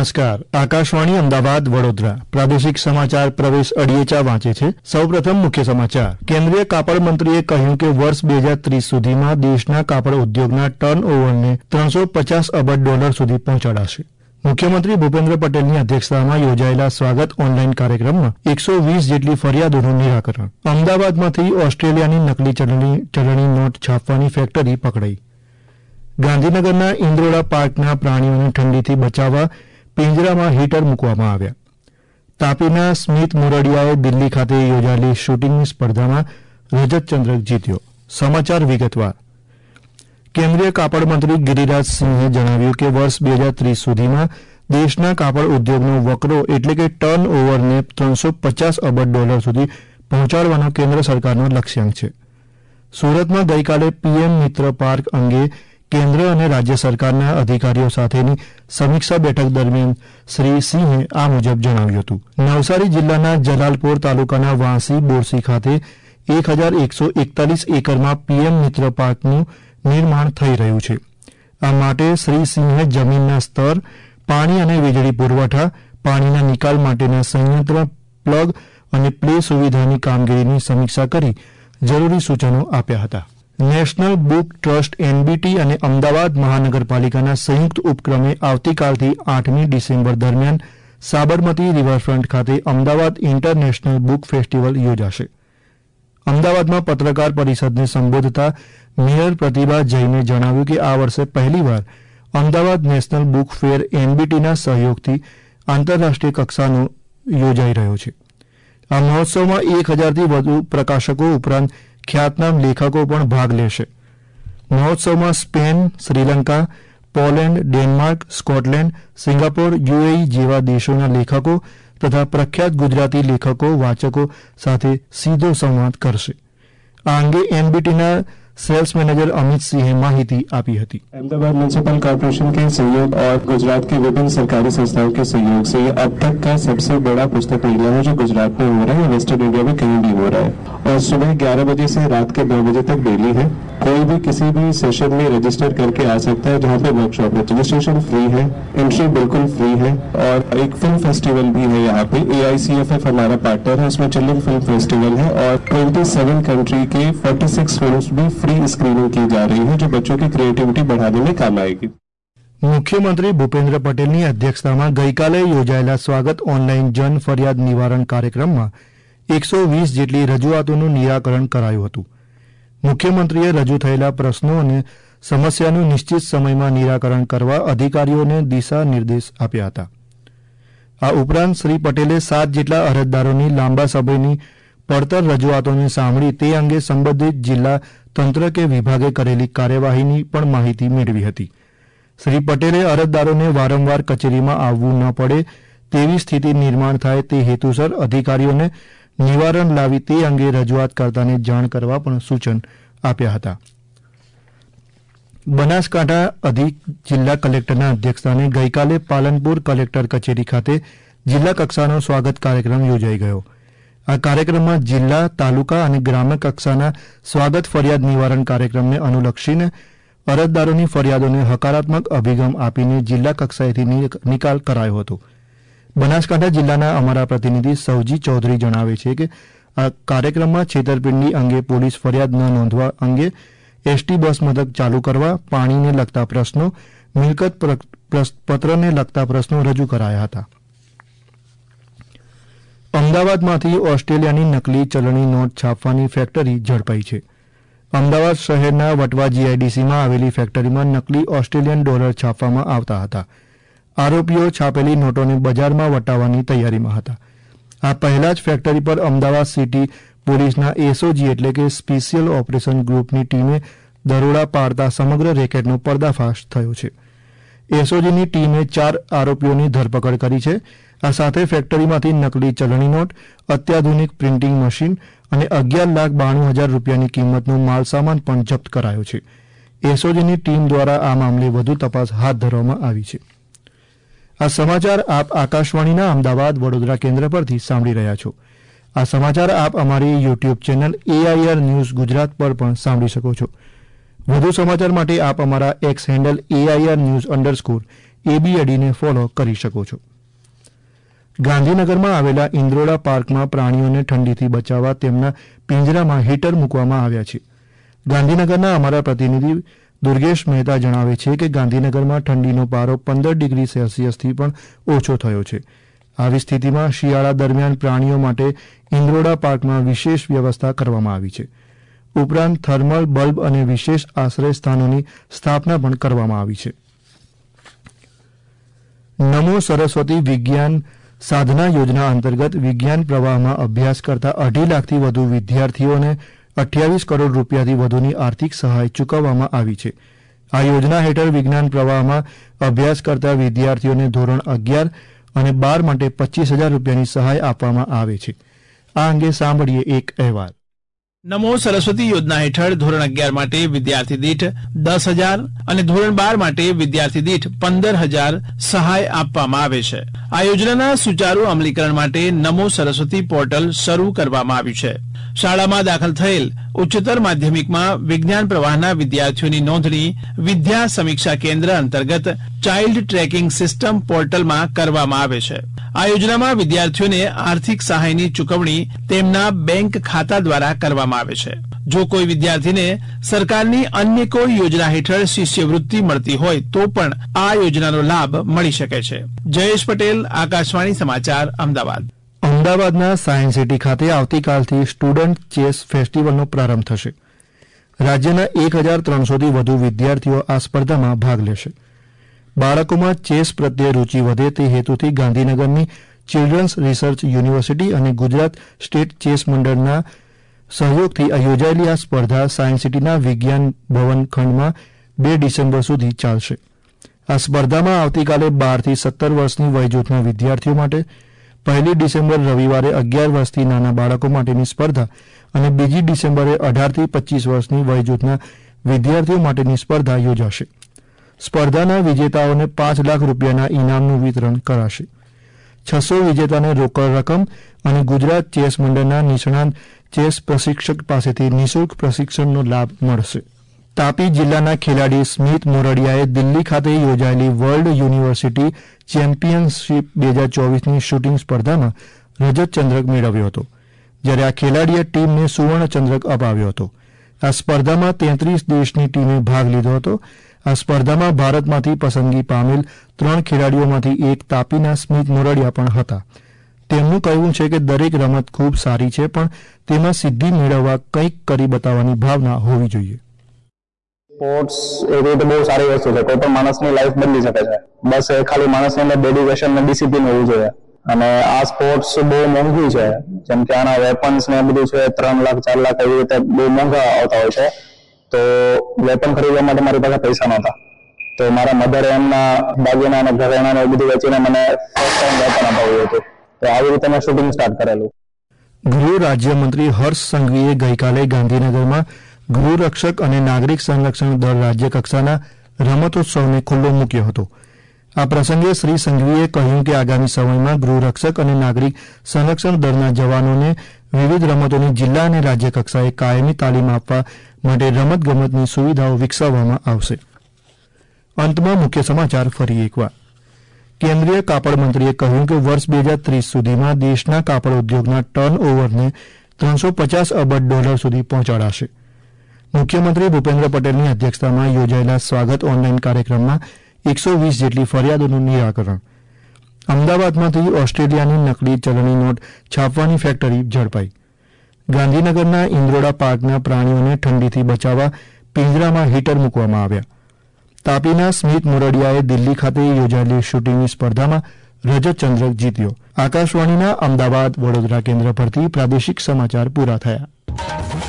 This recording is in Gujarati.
નમસ્કાર. આકાશવાણી અમદાવાદ વડોદરા પ્રાદેશિક સમાચાર પ્રવેશ અડિયેચા વાંચે છે. સૌપ્રથમ મુખ્ય સમાચાર. કેન્દ્રીય કાપડ મંત્રીએ કહ્યું કે વર્ષ 2030 સુધીમાં દેશના કાપડ ઉદ્યોગના ટર્નઓવરને $350 અબજ સુધી પહોંચાડાશે. મુખ્યમંત્રી ભૂપેન્દ્ર પટેલની અધ્યક્ષતામાં યોજાયેલા સ્વાગત ઓનલાઈન કાર્યક્રમમાં 120 જેટલી ફરિયાદોનું નિરાકરણ. અમદાવાદમાંથી ઓસ્ટ્રેલિયાની નકલી ચલણી નોટ છાપવાની ફેક્ટરી પકડાઈ. ગાંધીનગરના ઇન્દ્રોડા પાર્કના પ્રાણીઓને ઠંડીથી બચાવવા પિંજરામાં હીટર મૂકવામાં આવ્યા. તાપીના સ્મિત મોરડિયાએ દિલ્હી ખાતે યોજાયેલી શૂટિંગની સ્પર્ધામાં રજત ચંદ્રક જીત્યો. સમાચાર વિગતવાર. કેન્દ્રીય કાપડ મંત્રી ગિરિરાજસિંહે જણાવ્યું કે વર્ષ 2030 સુધીમાં દેશના કાપડ ઉદ્યોગનો વકરો એટલે કે ટર્ન ઓવરને $350 અબજ સુધી પહોંચાડવાનો કેન્દ્ર સરકારનો લક્ષ્યાંક છે. સુરતમાં ગઈકાલે પીએમ મિત્ર પાર્ક અંગે કેન્દ્ર અને રાજ્ય સરકારના અધિકારીઓ સાથેની સમીક્ષા બેઠક દરમિયાન શ્રી સિંહે આ મુજબ જણાવ્યું હતું. નવસારી જિલ્લાના જલાલપોર તાલુકાના વાંસી બોરસી ખાતે 1141 એકરમાં પીએમ મિત્ર પાર્કનું નિર્માણ થઈ રહ્યું છે. આ માટે શ્રી સિંહે જમીનના સ્તર, પાણી અને વીજળી પુરવઠા, પાણીના નિકાલ માટેના સંયંત્ર, પ્લગ અને પ્લે સુવિધાની કામગીરીની સમીક્ષા કરી જરૂરી સૂચનો આપ્યા હતા. નેશનલ બુક ટ્રસ્ટ એનબીટી અને અમદાવાદ મહાનગરપાલિકાના સંયુક્ત ઉપક્રમે આવતીકાલથી 8મી ડિસેમ્બર દરમિયાન સાબરમતી રિવરફ્રન્ટ ખાતે અમદાવાદ ઇન્ટરનેશનલ બુક ફેસ્ટિવલ યોજાશે. અમદાવાદમાં પત્રકાર પરિષદને સંબોધતા મેયર પ્રતિભા જૈને જણાવ્યું કે આ વર્ષે પહેલીવાર અમદાવાદ નેશનલ બુક ફેર એનબીટીના સહયોગથી આંતરરાષ્ટ્રીય કક્ષાનો યોજાઈ રહ્યો છે. આ મહોત્સવમાં 1000થી વધુ પ્રકાશકો ઉપરાંત ખ્યાતનામ લેખકો પણ ભાગ લેશે. મહોત્સવમાં Spain, Sri Lanka, Poland, Denmark, Scotland, Singapore, UAE જેવા દેશોના લેખકો તથા પ્રખ્યાત ગુજરાતી લેખકો વાચકો સાથે સીધો સંવાદ કરશે. આ અંગે એનબીટીના सेल्स मैनेजर अमित सिंह माहिती आपी थी. अहमदाबाद म्यूनिसिपल कॉर्पोरेशन के सहयोग और गुजरात के विभिन्न सरकारी संस्थाओं के सहयोग से ये अब तक का सबसे बड़ा पुस्तक मेला है जो गुजरात में हो रहा है, वेस्टर्न इंडिया में कहीं भी हो रहा है और सुबह 11 बजे से रात के 2 बजे तक डेली है. कोई भी किसी भी सेशन में रजिस्टर करके आ सकता है जहाँ पे वर्कशॉप है. रजिस्ट्रेशन फ्री है, एंट्री बिल्कुल फ्री है और एक फिल्म फेस्टिवल भी है यहाँ पे. AICFF हमारा पार्टनर है, उसमें चिल्ड्रन फिल्म फेस्टिवल है और 27 कंट्री के 46 फिल्म्स भी फ्री स्क्रीनिंग की जा रही है जो बच्चों की क्रिएटिविटी बढ़ाने में काम आएगी. મુખ્યમંત્રી ભૂપેન્દ્ર પટેલની અધ્યક્ષતામાં ગઈકાલે યોજાયેલા સ્વાગત ઓનલાઈન જન ફરિયાદ નિવારણ કાર્યક્રમમાં 120 જેટલી રજૂઆતોનું નિરાકરણ કરાયું હતું. મુખ્યમંત્રીએ રજૂ થયેલા પ્રશ્નો અને સમસ્યાનું નિશ્ચિત સમયમાં નિરાકરણ કરવા અધિકારીઓને દિશા નિર્દેશ આપ્યા હતા. આ ઉપરાંત શ્રી પટેલે 7 જેટલા અરજદારોની લાંબા સમયની પડતર રજૂઆતોને સાંભળી તે અંગે સંબંધિત જિલ્લા તંત્ર કે વિભાગે કરેલી કાર્યવાહીની પણ માહિતી મેળવી હતી. શ્રી પટેલે અરજદારોને વારંવાર કચેરીમાં આવવું ન પડે તેવી સ્થિતિ નિર્માણ થાય તે હેતુસર અધિકારીઓને નિવારણ લાવી તે અંગે રજૂઆત કરતાને જાણ કરવા પણ સૂચન આપ્યા હતા. બનાસકાંઠા અધિક જિલ્લા કલેક્ટરના અધ્યક્ષસ્થાને ગઈકાલે પાલનપુર કલેક્ટર કચેરી ખાતે જિલ્લા કક્ષાનો સ્વાગત કાર્યક્રમ યોજાઈ ગયો. આ કાર્યક્રમમાં જિલ્લા, તાલુકા અને ગ્રામ્ય કક્ષાના સ્વાગત ફરિયાદ નિવારણ કાર્યક્રમને અનુલક્ષીને અરજદારોની ફરિયાદોને હકારાત્મક અભિગમ આપીને જિલ્લા કક્ષાએથી નિકાલ કરાયો હતો. બનાસકાંઠા જિલ્લાના અમારા પ્રતિનિધિ સૌજી ચૌધરી જણાવે છે કે આ કાર્યક્રમમાં છેતરપિંડી અંગે પોલીસ ફરિયાદ ન નોંધવા અંગે એસટી બસ મથક ચાલુ કરવા, પાણીને લગતા પ્રશ્નો, મિલકત પત્રને લગતા પ્રશ્નો રજૂ કરાયા હતા. અમદાવાદમાંથી ઓસ્ટ્રેલિયાની નકલી ચલણી નોટ છાપવાની ફેક્ટરી ઝડપાઈ છે. અમદાવાદ શહેરના વટવા જીઆઈડીસીમાં આવેલી ફેક્ટરીમાં નકલી ઓસ્ટ્રેલિયન ડોલર છાપવામાં આવતા હતા. આરોપીઓ છાપેલી નોટોને બજારમાં વટાવવાની તૈયારીમાં હતા. આ પહેલા જ ફેક્ટરી પર અમદાવાદ સિટી પોલીસના એસઓજી એટલે કે સ્પેશિયલ ઓપરેશન ગ્રુપની ટીમે દરોડા પાડતા સમગ્ર રેકેટનો પર્દાફાશ થયો છે. એસઓજીની ટીમે 4 આરોપીઓની ધરપકડ કરી છે. આ સાથે ફેક્ટરીમાંથી નકલી ચલણી નોટ, અત્યાધુનિક પ્રિન્ટિંગ મશીન અને 11,92,000 રૂપિયાની કિંમતનો માલસામાન પણ જપ્ત કરાયો છે. એસઓજીની ટીમ દ્વારા આ મામલે વધુ તપાસ હાથ ધરવામાં આવી છે. આ સમાચાર આપ આકાશવાણીના અમદાવાદ વડોદરા કેન્દ્ર પરથી સાંભળી રહ્યા છો. આ સમાચાર આપ અમારી YouTube channel AIR news Gujarat પર પણ સાંભળી શકો છો. વધુ સમાચાર માટે આપ અમારા એક્સ હેન્ડલ AIR ન્યૂઝ ABADને ફોલો કરી શકો છો. ગાંધીનગરમાં આવેલા ઇન્દ્રોડા પાર્કમાં પ્રાણીઓને ઠંડીથી બચાવવા તેમના પિંજરામાં હીટર મૂકવામાં આવ્યા છે. ગાંધીનગરના અમારા પ્રતિનિધિ દુર્ગેશ મહેતા જણાવે છે કે ગાંધીનગરમાં ઠંડીનો પારો 15 ડિગ્રી સેલ્સિયસથી પણ ઓછો થયો છે. આવી સ્થિતિમાં શિયાળા દરમિયાન પ્રાણીઓ માટે ઇન્દ્રોડા પાર્કમાં વિશેષ વ્યવસ્થા કરવામાં આવી છે. ઉપરાંત થર્મલ બલ્બ અને વિશેષ આશ્રય સ્થાનોની સ્થાપના પણ કરવામાં આવી છે. નમો સરસ્વતી વિજ્ઞાન સાધના યોજના અંતર્ગત વિજ્ઞાન પ્રવાહમાં અભ્યાસ કરતા 2.5 લાખથી વધુ વિદ્યાર્થીઓને 28 કરોડ રૂપિયાથી વધુની આર્થિક સહાય ચૂકવવામાં આવી છે. આ યોજના હેઠળ વિજ્ઞાન પ્રવાહમાં અભ્યાસ કરતા વિદ્યાર્થીઓને ધોરણ 11 અને 12 માટે 25,000 રૂપિયાની સહાય આપવામાં આવે છે. આ અંગે સાંભળીએ એક અહેવાલ. નમો સરસ્વતી યોજના હેઠળ ધોરણ 11 માટે વિદ્યાર્થી દીઠ 10,000 અને ધોરણ 12 માટે વિદ્યાર્થી દીઠ 15,000 સહાય આપવામાં આવે છે. આ યોજનાના સુચારુ અમલીકરણ માટે નમો સરસ્વતી પોર્ટલ શરૂ કરવામાં આવ્યું છે. શાળામાં દાખલ થયેલ ઉચ્ચતર માધ્યમિકમાં વિજ્ઞાન પ્રવાહના વિદ્યાર્થીઓની નોંધણી વિદ્યા સમીક્ષા કેન્દ્ર અંતર્ગત ચાઇલ્ડ ટ્રેકિંગ સિસ્ટમ પોર્ટલમાં કરવામાં આવે છે. આ યોજનામાં વિદ્યાર્થીઓને આર્થિક સહાયની ચૂકવણી તેમના બેંક ખાતા દ્વારા કરવામાં આવે છે. જો કોઈ વિદ્યાર્થીને સરકારની અન્ય કોઈ યોજના હેઠળ શિષ્યવૃત્તિ મળતી હોય તો પણ આ યોજનાનો લાભ મળી શકે છે. જયેશ પટેલ, આકાશવાણી સમાચાર, અમદાવાદ. અમદાવાદના સાયન્સ સિટી ખાતે આવતીકાલથી સ્ટુડન્ટ ચેસ ફેસ્ટિવલનો પ્રારંભ થશે. રાજ્યના 1,300થી વધુ વિદ્યાર્થીઓ આ સ્પર્ધામાં ભાગ લેશે. બાળકોમાં ચેસ પ્રત્યે રૂચિ વધે તે હેતુથી ગાંધીનગરની ચિલ્ડ્રન્સ રિસર્ચ યુનિવર્સિટી અને ગુજરાત સ્ટેટ ચેસ મંડળના સહયોગથી યોજાયેલી આ સ્પર્ધા સાયન્સ સિટીના વિજ્ઞાન ભવન ખંડમાં 2 ડિસેમ્બર સુધી ચાલશે. આ સ્પર્ધામાં આવતીકાલે 12 થી 17 વર્ષની વયજૂથના વિદ્યાર્થીઓ માટે, 1 ડિસેમ્બર રવિવારે 11 વર્ષથી નાના બાળકો માટેની સ્પર્ધા અને 2 ડિસેમ્બરે 18 થી 25 વર્ષની વયજૂથના વિદ્યાર્થીઓ માટેની સ્પર્ધા યોજાશે. સ્પર્ધાના વિજેતાઓને 5 લાખ રૂપિયાના ઇનામનું વિતરણ કરાશે. 600 વિજેતાને રોકડ રકમ અને ગુજરાત ચેસ મંડળના નિષ્ણાત ચેસ પ્રશિક્ષક પાસેથી નિઃશુલ્ક પ્રશિક્ષણનો લાભ મળશે. તાપી જિલ્લાના ખેલાડી સ્મિત મોરડિયાએ દિલ્હી ખાતે યોજાયેલી વર્લ્ડ યુનિવર્સિટી ચેમ્પિયનશિપ 2024ની શૂટિંગ સ્પર્ધામાં રજત ચંદ્રક મેળવ્યો હતો, જ્યારે આ ખેલાડીએ ટીમને સુવર્ણ ચંદ્રક અપાવ્યો હતો. આ સ્પર્ધામાં 33 દેશની ટીમે ભાગ લીધો હતો. આ સ્પર્ધામાં ભારતમાંથી પસંદગી પામેલ 3 ખેલાડીઓમાંથી એક તાપીના સ્મિત મોરડિયા પણ હતા. તેમનું કહેવું છે કે દરેક રમત ખૂબ સારી છે, પણ તેમાં સિદ્ધિ મેળવવા કંઈક કરી બતાવવાની ભાવના હોવી જોઈએ. સ્પોર્ટ્સ એ રીતે બહુ સારી વસ્તુ છે. કોઈ પણ માણસની લાઈફ બદલી શકે છે. બસ ખાલી માણસની અંદર ડેડિકેશન અને ડિસિપ્લિન હોવું જોઈએ. અને આ સ્પોર્ટ્સ બહુ મોંઘી છે. જેમ કે આના વેપન્સ ને બધું છે 3 લાખ 4 લાખ એવી રીતે બહુ મોંઘા આવતા હોય છે. તો વેપન ખરીદવા માટે મારી પાસે પૈસા નહોતા, તો મારા મધરે એમના દાગીના અને ઘરેણાં ને બધું વેચીને મને ફર્સ્ટ ટાઈમ વેપન અપાવ્યું હતું. તો આવી રીતે મેં શૂટિંગ સ્ટાર્ટ કરેલું. ગૃહ રાજ્યમંત્રી હર્ષ સંઘવીએ ગઈકાલે ગાંધીનગરમાં ગૃહરક્ષક અને નાગરિક સંરક્ષણ દળ રાજ્ય કક્ષાના રમતોત્સવને ખુલ્લો મૂક્યો હતો. આ પ્રસંગે શ્રી સંઘવીએ કહ્યું કે આગામી સમયમાં ગૃહરક્ષક અને નાગરિક સંરક્ષણ દળના જવાનોને વિવિધ રમતોની જિલ્લા અને રાજ્ય કક્ષાએ કાયમી તાલીમ આપવા માટે રમતગમતની સુવિધાઓ વિકસાવવામાં આવશે. અંતમાં મુખ્ય સમાચાર ફરી એકવાર. કેન્દ્રીય કાપડ મંત્રીએ કહ્યું કે વર્ષ 2030 સુધીમાં દેશના કાપડ ઉદ્યોગના ટર્નઓવરને $350 અબજ સુધી પહોંચાડાશે. મુખ્યમંત્રી ભૂપેન્દ્ર પટેલની અધ્યક્ષતામાં યોજાયેલા સ્વાગત ઓનલાઈન કાર્યક્રમમાં 120 જેટલી ફરિયાદોનું નિરાકરણ. અમદાવાદમાંથી ઓસ્ટ્રેલિયાની નકલી ચલણી નોટ છાપવાની ફેક્ટરી ઝડપાઈ. ગાંધીનગરના ઇન્દ્રોડા પાર્કના પ્રાણીઓને ઠંડીથી બચાવવા પિંજરામાં હીટર મૂકવામાં આવ્યા. તાપીના સ્મિત મોરડિયાએ દિલ્હી ખાતે યોજાયેલી શૂટિંગની સ્પર્ધામાં રજત ચંદ્રક જીત્યો. આકાશવાણીના અમદાવાદ વડોદરા કેન્દ્ર પરથી પ્રાદેશિક સમાચાર પૂરા થયા.